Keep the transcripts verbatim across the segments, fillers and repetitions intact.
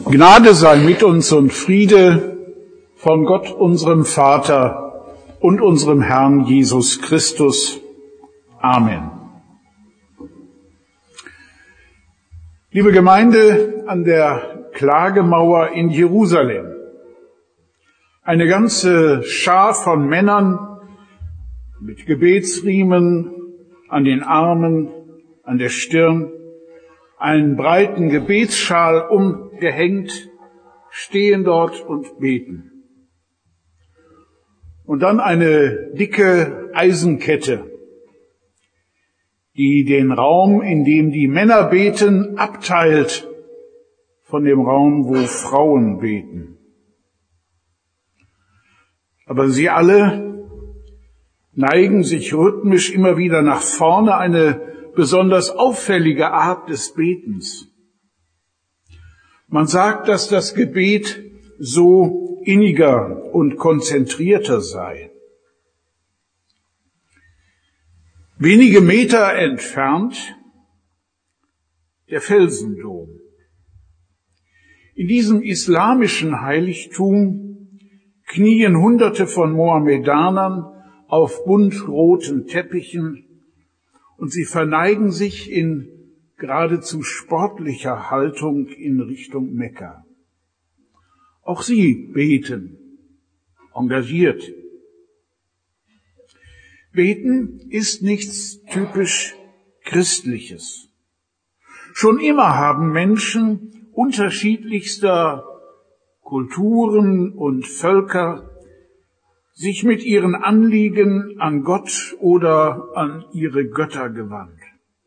Gnade sei mit uns und Friede von Gott, unserem Vater und unserem Herrn Jesus Christus. Amen. Liebe Gemeinde an der Klagemauer in Jerusalem, eine ganze Schar von Männern mit Gebetsriemen an den Armen, an der Stirn, einen breiten Gebetsschal umgehängt, stehen dort und beten. Und dann eine dicke Eisenkette, die den Raum, in dem die Männer beten, abteilt von dem Raum, wo Frauen beten. Aber sie alle neigen sich rhythmisch immer wieder nach vorne, eine besonders auffällige Art des Betens. Man sagt, dass das Gebet so inniger und konzentrierter sei. Wenige Meter entfernt der Felsendom. In diesem islamischen Heiligtum knien Hunderte von Mohammedanern auf buntroten Teppichen und sie verneigen sich in geradezu sportlicher Haltung in Richtung Mekka. Auch sie beten, engagiert. Beten ist nichts typisch Christliches. Schon immer haben Menschen unterschiedlichster Kulturen und Völker sich mit ihren Anliegen an Gott oder an ihre Götter gewandt.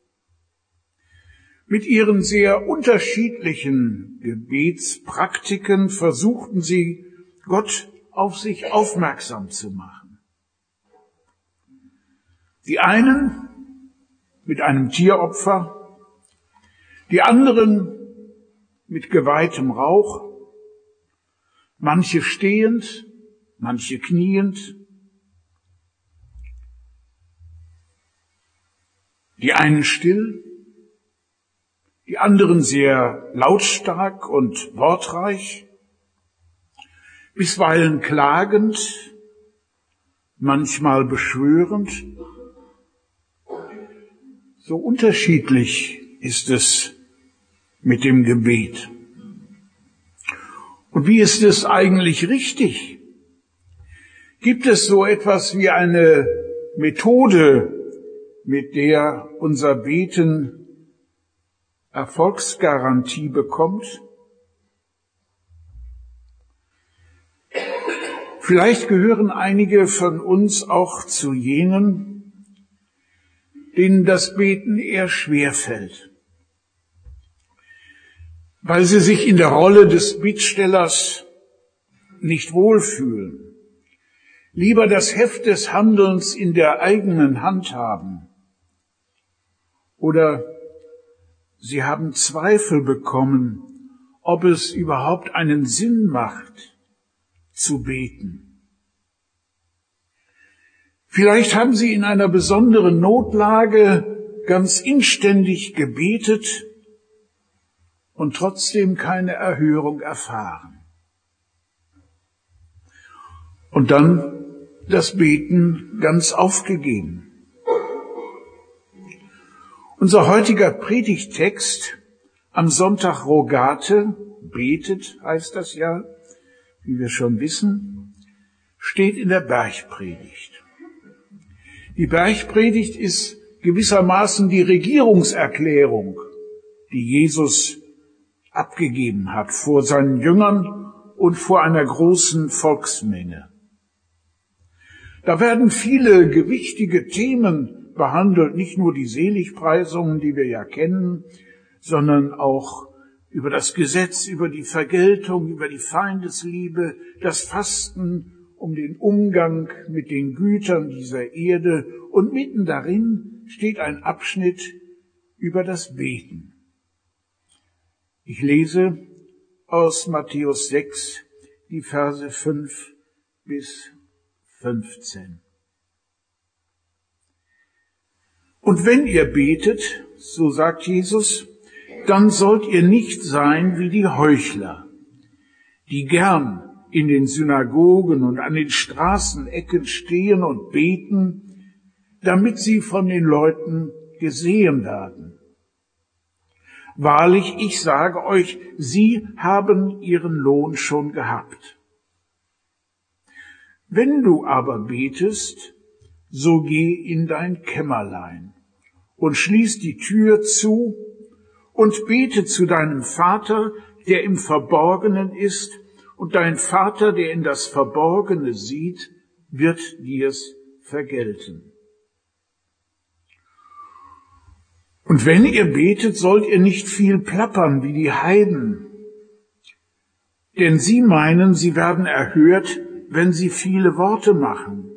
Mit ihren sehr unterschiedlichen Gebetspraktiken versuchten sie, Gott auf sich aufmerksam zu machen. Die einen mit einem Tieropfer, die anderen mit geweihtem Rauch, manche stehend, manche kniend, die einen still, die anderen sehr lautstark und wortreich, bisweilen klagend, manchmal beschwörend. So unterschiedlich ist es mit dem Gebet. Und wie ist es eigentlich richtig? Gibt es so etwas wie eine Methode, mit der unser Beten Erfolgsgarantie bekommt? Vielleicht gehören einige von uns auch zu jenen, denen das Beten eher schwer fällt, weil sie sich in der Rolle des Bittstellers nicht wohlfühlen, lieber das Heft des Handelns in der eigenen Hand haben. Oder sie haben Zweifel bekommen, ob es überhaupt einen Sinn macht, zu beten. Vielleicht haben sie in einer besonderen Notlage ganz inständig gebetet und trotzdem keine Erhörung erfahren. Und dann das Beten ganz aufgegeben. Unser heutiger Predigttext am Sonntag Rogate, betet heißt das ja, wie wir schon wissen, steht in der Bergpredigt. Die Bergpredigt ist gewissermaßen die Regierungserklärung, die Jesus abgegeben hat vor seinen Jüngern und vor einer großen Volksmenge. Da werden viele gewichtige Themen behandelt, nicht nur die Seligpreisungen, die wir ja kennen, sondern auch über das Gesetz, über die Vergeltung, über die Feindesliebe, das Fasten, um den Umgang mit den Gütern dieser Erde. Und mitten darin steht ein Abschnitt über das Beten. Ich lese aus Matthäus sechs die Verse fünf bis fünfzehn. Und wenn ihr betet, so sagt Jesus, dann sollt ihr nicht sein wie die Heuchler. die gern in den Synagogen und an den Straßenecken stehen und beten, damit sie von den Leuten gesehen werden. Wahrlich, ich sage euch, sie haben ihren Lohn schon gehabt. Wenn du aber betest, so geh in dein Kämmerlein und schließ die Tür zu und bete zu deinem Vater, der im Verborgenen ist, und dein Vater, der in das Verborgene sieht, wird dir's vergelten. Und wenn ihr betet, sollt ihr nicht viel plappern wie die Heiden, denn sie meinen, sie werden erhört, wenn sie viele Worte machen.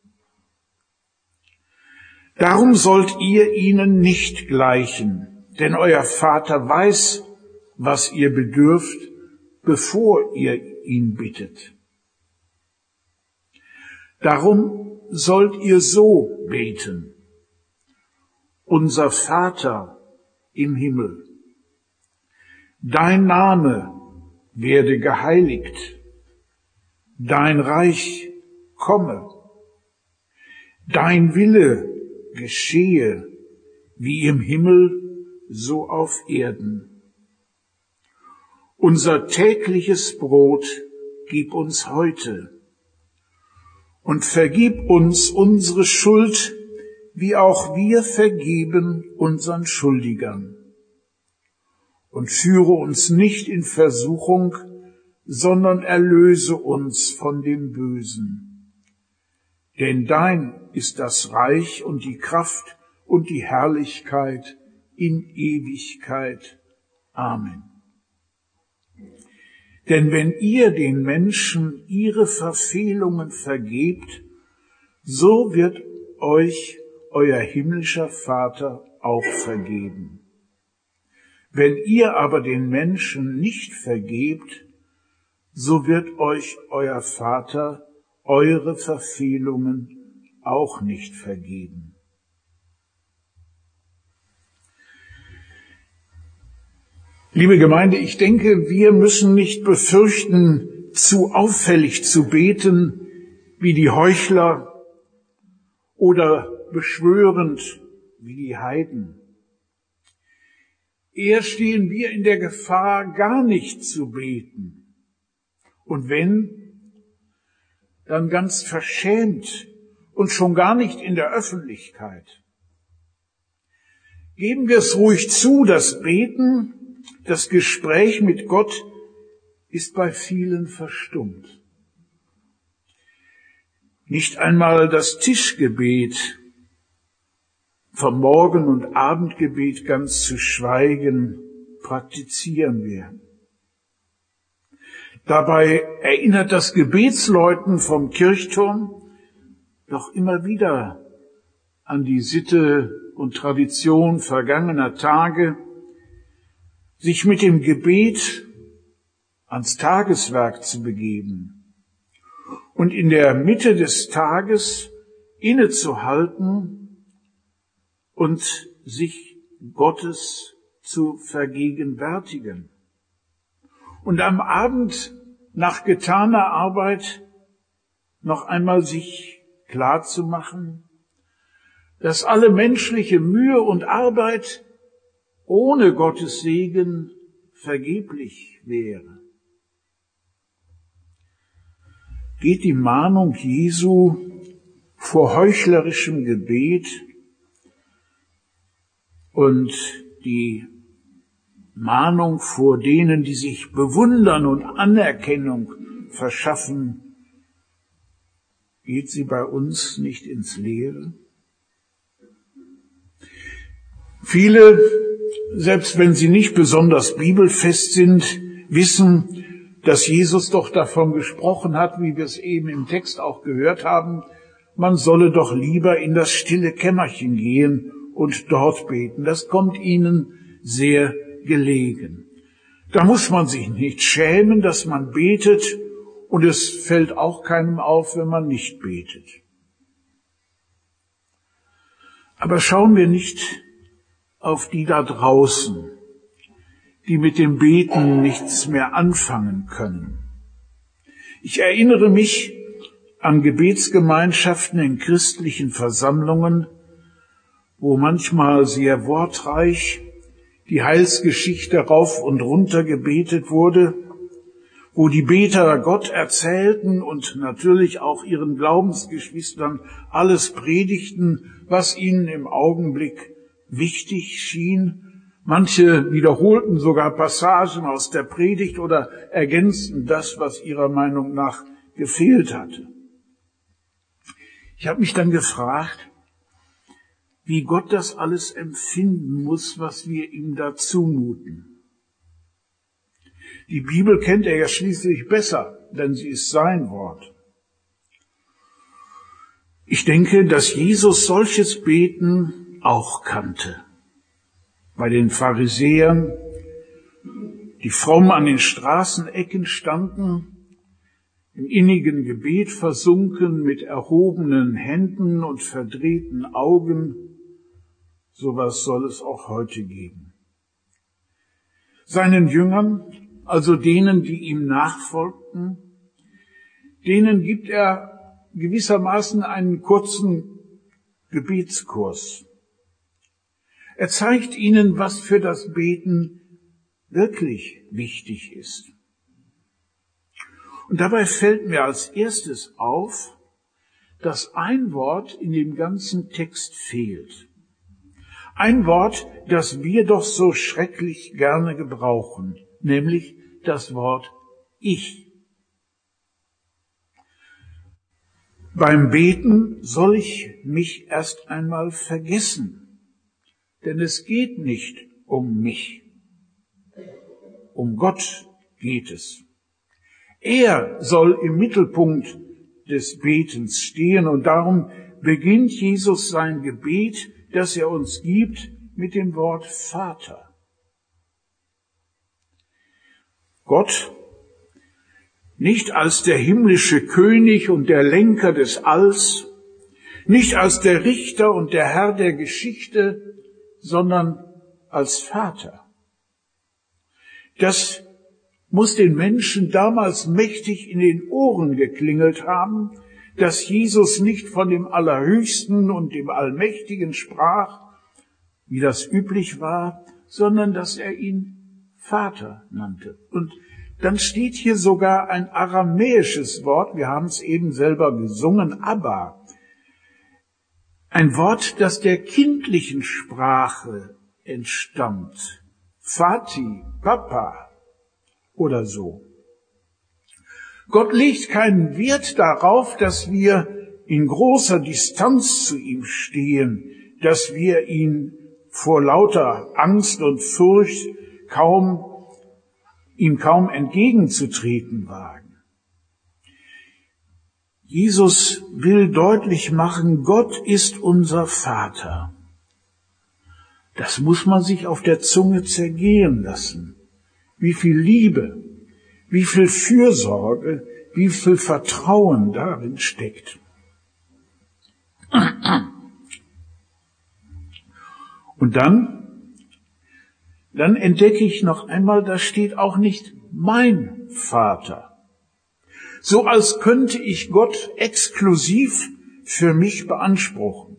Darum sollt ihr ihnen nicht gleichen, denn euer Vater weiß, was ihr bedürft, bevor ihr ihn bittet. Darum sollt ihr so beten: Unser Vater im Himmel, dein Name werde geheiligt, dein Reich komme, dein Wille geschehe, wie im Himmel, so auf Erden. Unser tägliches Brot gib uns heute und vergib uns unsere Schuld, wie auch wir vergeben unseren Schuldigern. Und führe uns nicht in Versuchung, sondern erlöse uns von dem Bösen. Denn dein ist das Reich und die Kraft und die Herrlichkeit in Ewigkeit. Amen. Denn wenn ihr den Menschen ihre Verfehlungen vergebt, so wird euch euer himmlischer Vater auch vergeben. Wenn ihr aber den Menschen nicht vergebt, so wird euch euer Vater eure Verfehlungen auch nicht vergeben. Liebe Gemeinde, ich denke, wir müssen nicht befürchten, zu auffällig zu beten wie die Heuchler oder beschwörend wie die Heiden. Eher stehen wir in der Gefahr, gar nicht zu beten. Und wenn, dann ganz verschämt und schon gar nicht in der Öffentlichkeit. Geben wir es ruhig zu, das Beten, das Gespräch mit Gott ist bei vielen verstummt. Nicht einmal das Tischgebet, vom Morgen- und Abendgebet ganz zu schweigen, praktizieren wir. Dabei erinnert das Gebetsläuten vom Kirchturm doch immer wieder an die Sitte und Tradition vergangener Tage, sich mit dem Gebet ans Tageswerk zu begeben und in der Mitte des Tages innezuhalten und sich Gottes zu vergegenwärtigen. Und am Abend nach getaner Arbeit noch einmal sich klar zu machen, dass alle menschliche Mühe und Arbeit ohne Gottes Segen vergeblich wäre. Geht die Mahnung Jesu vor heuchlerischem Gebet und die Mahnung vor denen, die sich bewundern und Anerkennung verschaffen, geht sie bei uns nicht ins Leere? Viele, selbst wenn sie nicht besonders bibelfest sind, wissen, dass Jesus doch davon gesprochen hat, wie wir es eben im Text auch gehört haben, man solle doch lieber in das stille Kämmerchen gehen und dort beten. Das kommt ihnen sehr gelegen. Da muss man sich nicht schämen, dass man betet, und es fällt auch keinem auf, wenn man nicht betet. Aber schauen wir nicht auf die da draußen, die mit dem Beten nichts mehr anfangen können. Ich erinnere mich an Gebetsgemeinschaften in christlichen Versammlungen, wo manchmal sehr wortreich die Heilsgeschichte rauf und runter gebetet wurde, wo die Beter Gott erzählten und natürlich auch ihren Glaubensgeschwistern alles predigten, was ihnen im Augenblick wichtig schien. Manche wiederholten sogar Passagen aus der Predigt oder ergänzten das, was ihrer Meinung nach gefehlt hatte. Ich habe mich dann gefragt, wie Gott das alles empfinden muss, was wir ihm da zumuten. Die Bibel kennt er ja schließlich besser, denn sie ist sein Wort. Ich denke, dass Jesus solches Beten auch kannte. Bei den Pharisäern, die fromm an den Straßenecken standen, im innigen Gebet versunken, mit erhobenen Händen und verdrehten Augen, sowas soll es auch heute geben. Seinen Jüngern, also denen, die ihm nachfolgten, denen gibt er gewissermaßen einen kurzen Gebetskurs. Er zeigt ihnen, was für das Beten wirklich wichtig ist. Und dabei fällt mir als erstes auf, dass ein Wort in dem ganzen Text fehlt. Ein Wort, das wir doch so schrecklich gerne gebrauchen, nämlich das Wort Ich. Beim Beten soll ich mich erst einmal vergessen, denn es geht nicht um mich. Um Gott geht es. Er soll im Mittelpunkt des Betens stehen und darum beginnt Jesus sein Gebet, das er uns gibt, mit dem Wort Vater. Gott, nicht als der himmlische König und der Lenker des Alls, nicht als der Richter und der Herr der Geschichte, sondern als Vater. Das muss den Menschen damals mächtig in den Ohren geklingelt haben, dass Jesus nicht von dem Allerhöchsten und dem Allmächtigen sprach, wie das üblich war, sondern dass er ihn Vater nannte. Und dann steht hier sogar ein aramäisches Wort, wir haben es eben selber gesungen, Abba. Ein Wort, das der kindlichen Sprache entstammt. Vati, Papa oder so. Gott legt keinen Wert darauf, dass wir in großer Distanz zu ihm stehen, dass wir ihn vor lauter Angst und Furcht kaum, ihm kaum entgegenzutreten wagen. Jesus will deutlich machen, Gott ist unser Vater. Das muss man sich auf der Zunge zergehen lassen. Wie viel Liebe, wie viel Fürsorge, wie viel Vertrauen darin steckt. Und dann, dann entdecke ich noch einmal, da steht auch nicht mein Vater. So als könnte ich Gott exklusiv für mich beanspruchen.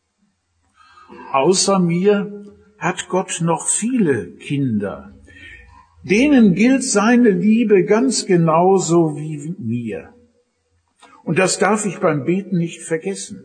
Außer mir hat Gott noch viele Kinder. Denen gilt seine Liebe ganz genauso wie mir. Und das darf ich beim Beten nicht vergessen.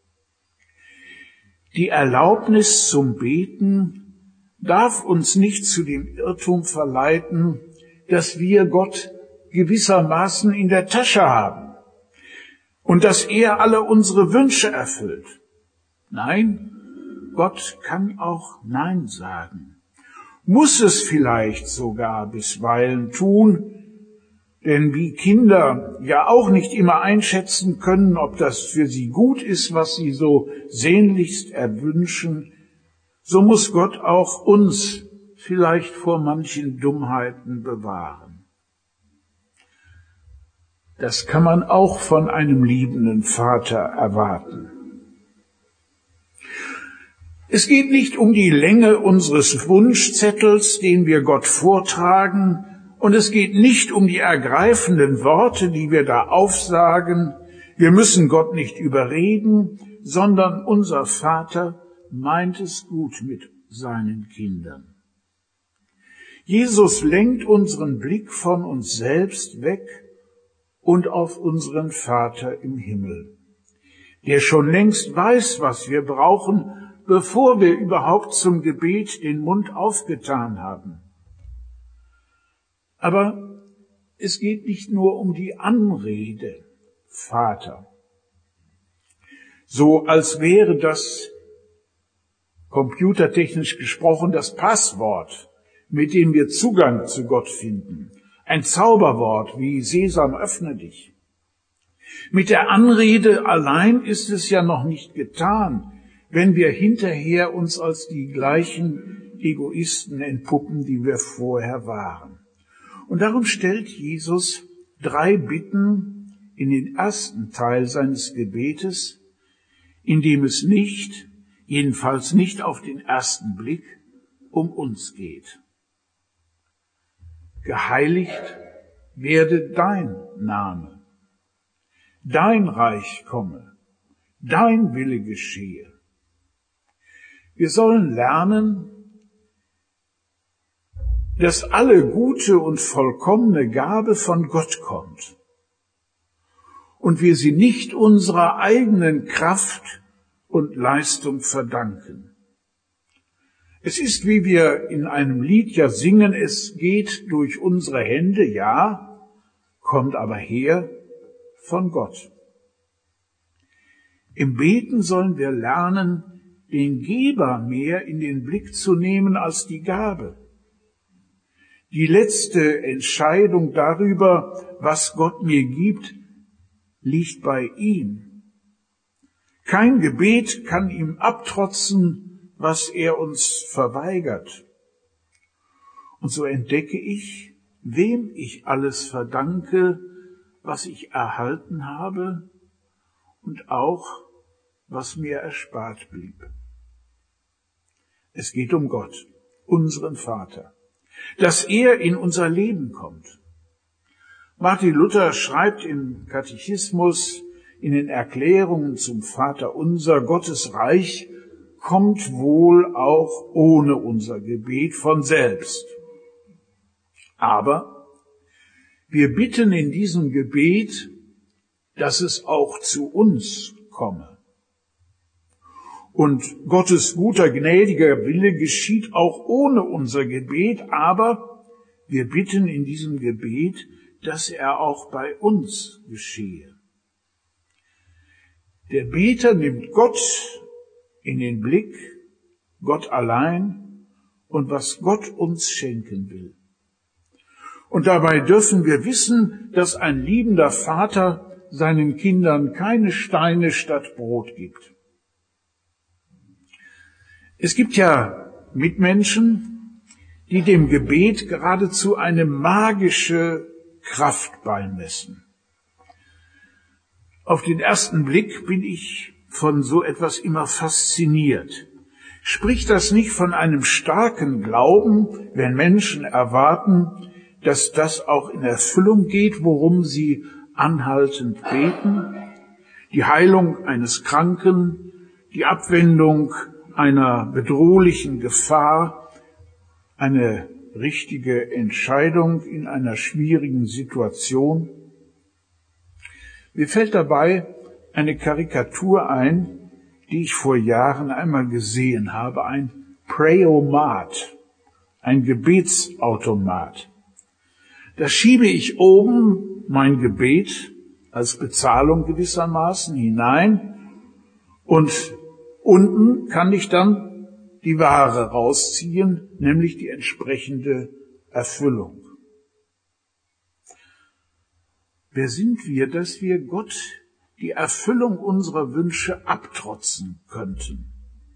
Die Erlaubnis zum Beten darf uns nicht zu dem Irrtum verleiten, dass wir Gott gewissermaßen in der Tasche haben und dass er alle unsere Wünsche erfüllt. Nein, Gott kann auch Nein sagen. Muss es vielleicht sogar bisweilen tun, denn wie Kinder ja auch nicht immer einschätzen können, ob das für sie gut ist, was sie so sehnlichst erwünschen, so muss Gott auch uns vielleicht vor manchen Dummheiten bewahren. Das kann man auch von einem liebenden Vater erwarten. Es geht nicht um die Länge unseres Wunschzettels, den wir Gott vortragen, Und es geht nicht um die ergreifenden Worte, die wir da aufsagen. Wir müssen Gott nicht überreden, sondern unser Vater meint es gut mit seinen Kindern. Jesus lenkt unseren Blick von uns selbst weg und auf unseren Vater im Himmel, der schon längst weiß, was wir brauchen, bevor wir überhaupt zum Gebet den Mund aufgetan haben. Aber es geht nicht nur um die Anrede, Vater, so als wäre das, computertechnisch gesprochen, das Passwort, mit dem wir Zugang zu Gott finden. Ein Zauberwort wie Sesam, öffne dich. Mit der Anrede allein ist es ja noch nicht getan, wenn wir hinterher uns als die gleichen Egoisten entpuppen, die wir vorher waren. Und darum stellt Jesus drei Bitten in den ersten Teil seines Gebetes, in dem es nicht, jedenfalls nicht auf den ersten Blick, um uns geht. Geheiligt werde dein Name, dein Reich komme, dein Wille geschehe. Wir sollen lernen, dass alle gute und vollkommene Gabe von Gott kommt und wir sie nicht unserer eigenen Kraft und Leistung verdanken. Es ist, wie wir in einem Lied ja singen, es geht durch unsere Hände, ja, kommt aber her von Gott. Im Beten sollen wir lernen, den Geber mehr in den Blick zu nehmen als die Gabe. Die letzte Entscheidung darüber, was Gott mir gibt, liegt bei ihm. Kein Gebet kann ihm abtrotzen, was er uns verweigert. Und so entdecke ich, wem ich alles verdanke, was ich erhalten habe und auch, was mir erspart blieb. Es geht um Gott, unseren Vater, dass er in unser Leben kommt. Martin Luther schreibt im Katechismus, in den Erklärungen zum Vaterunser, Gottes Reich kommt wohl auch ohne unser Gebet von selbst. Aber wir bitten in diesem Gebet, dass es auch zu uns komme. Und Gottes guter, gnädiger Wille geschieht auch ohne unser Gebet, aber wir bitten in diesem Gebet, dass er auch bei uns geschehe. Der Beter nimmt Gott in den Blick, Gott allein und was Gott uns schenken will. Und dabei dürfen wir wissen, dass ein liebender Vater seinen Kindern keine Steine statt Brot gibt. Es gibt ja Mitmenschen, die dem Gebet geradezu eine magische Kraft beimessen. Auf den ersten Blick bin ich von so etwas immer fasziniert. Spricht das nicht von einem starken Glauben, wenn Menschen erwarten, dass das auch in Erfüllung geht, worum sie anhaltend beten? Die Heilung eines Kranken, die Abwendung einer bedrohlichen Gefahr, eine richtige Entscheidung in einer schwierigen Situation. Mir fällt dabei eine Karikatur ein, die ich vor Jahren einmal gesehen habe, ein Prayomat, ein Gebetsautomat. Da schiebe ich oben mein Gebet als Bezahlung gewissermaßen hinein und unten kann ich dann die Ware rausziehen, nämlich die entsprechende Erfüllung. Wer sind wir, dass wir Gott die Erfüllung unserer Wünsche abtrotzen könnten?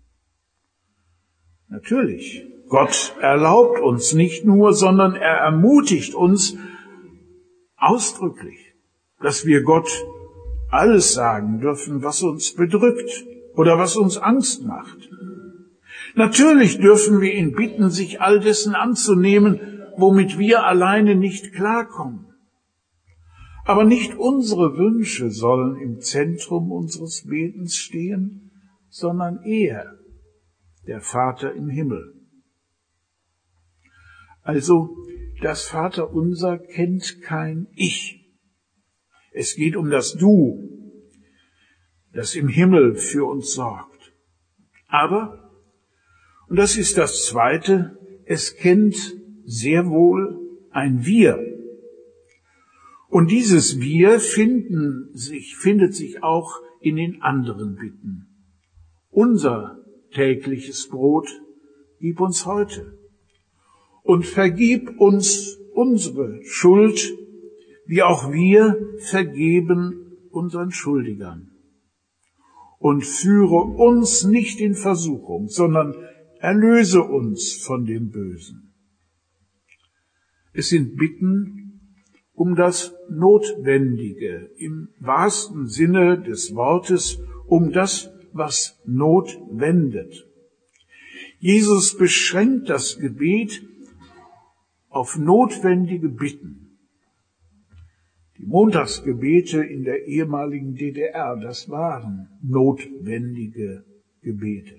Natürlich, Gott erlaubt uns nicht nur, sondern er ermutigt uns ausdrücklich, dass wir Gott alles sagen dürfen, was uns bedrückt oder was uns Angst macht. Natürlich dürfen wir ihn bitten, sich all dessen anzunehmen, womit wir alleine nicht klarkommen. Aber nicht unsere Wünsche sollen im Zentrum unseres Betens stehen, sondern er, der Vater im Himmel. Also, das Vaterunser kennt kein Ich. Es geht um das Du, das im Himmel für uns sorgt. Aber, und das ist das Zweite, es kennt sehr wohl ein Wir. Und dieses Wir finden sich, findet sich auch in den anderen Bitten. Unser tägliches Brot gib uns heute und vergib uns unsere Schuld, wie auch wir vergeben unseren Schuldigern. Und führe uns nicht in Versuchung, sondern erlöse uns von dem Bösen. Es sind Bitten um das Notwendige, im wahrsten Sinne des Wortes, um das, was Not wendet. Jesus beschränkt das Gebet auf notwendige Bitten. Die Montagsgebete in der ehemaligen D D R, das waren notwendige Gebete.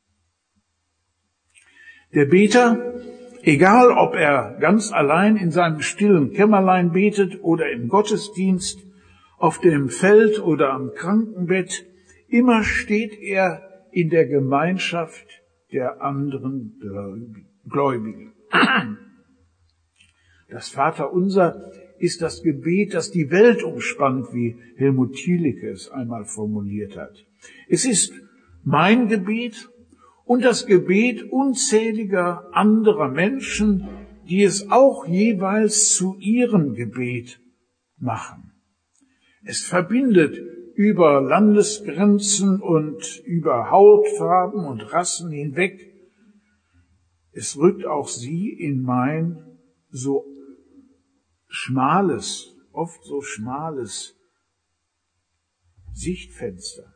Der Beter, egal ob er ganz allein in seinem stillen Kämmerlein betet oder im Gottesdienst, auf dem Feld oder am Krankenbett, immer steht er in der Gemeinschaft der anderen Gläubigen. Das Vaterunser ist das Gebet, das die Welt umspannt, wie Helmut Thielicke es einmal formuliert hat. Es ist mein Gebet und das Gebet unzähliger anderer Menschen, die es auch jeweils zu ihrem Gebet machen. Es verbindet über Landesgrenzen und über Hautfarben und Rassen hinweg. Es rückt auch sie in mein so schmales, oft so schmales Sichtfenster.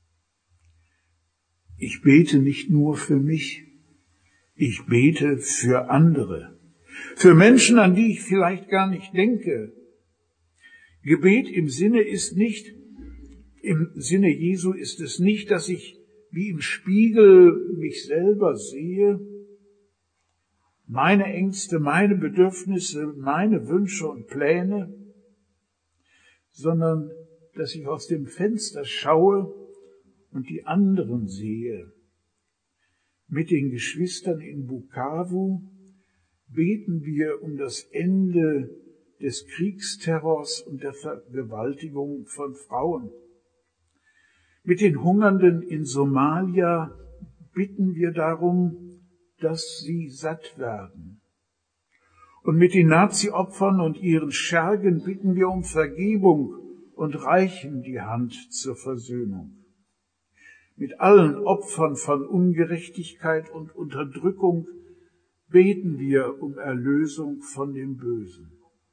Ich bete nicht nur für mich, ich bete für andere, für Menschen, an die ich vielleicht gar nicht denke. Gebet im Sinne ist nicht, im Sinne Jesu ist es nicht, dass ich wie im Spiegel mich selber sehe, meine Ängste, meine Bedürfnisse, meine Wünsche und Pläne, sondern dass ich aus dem Fenster schaue und die anderen sehe. Mit den Geschwistern in Bukavu beten wir um das Ende des Kriegsterrors und der Vergewaltigung von Frauen. Mit den Hungernden in Somalia bitten wir darum, dass sie satt werden. Und mit den Nazi-Opfern und ihren Schergen bitten wir um Vergebung und reichen die Hand zur Versöhnung. Mit allen Opfern von Ungerechtigkeit und Unterdrückung beten wir um Erlösung von dem Bösen.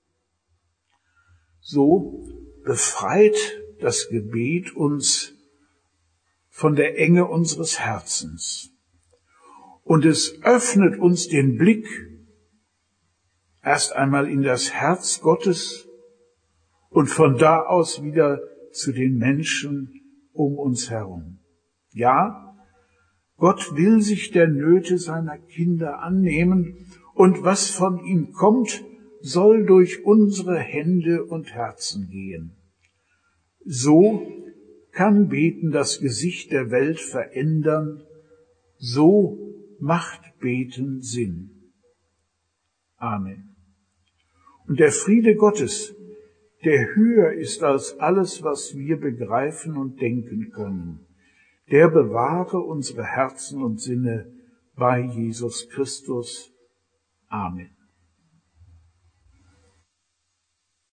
So befreit das Gebet uns von der Enge unseres Herzens. Und es öffnet uns den Blick erst einmal in das Herz Gottes und von da aus wieder zu den Menschen um uns herum. Ja, Gott will sich der Nöte seiner Kinder annehmen und was von ihm kommt, soll durch unsere Hände und Herzen gehen. So kann Beten das Gesicht der Welt verändern, so macht Beten Sinn. Amen. Und der Friede Gottes, der höher ist als alles, was wir begreifen und denken können, der bewahre unsere Herzen und Sinne bei Jesus Christus. Amen.